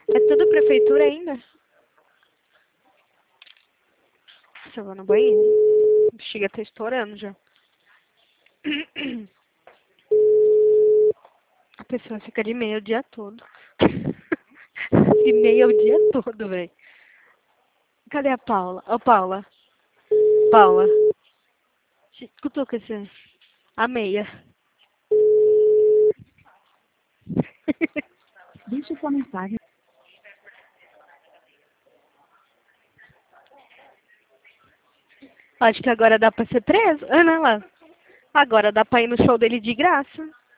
É tudo prefeitura ainda? Se eu vou no banheiro. Chega a tá estourando já. A pessoa fica de meia o dia todo. De meia o dia todo, velho. Cadê a Paula? Ô, Paula. Paula. Escutou com esse... A meia. Deixe sua mensagem. Acho que agora dá pra ser preso. Ah, não, lá. Agora dá pra ir no show dele de graça.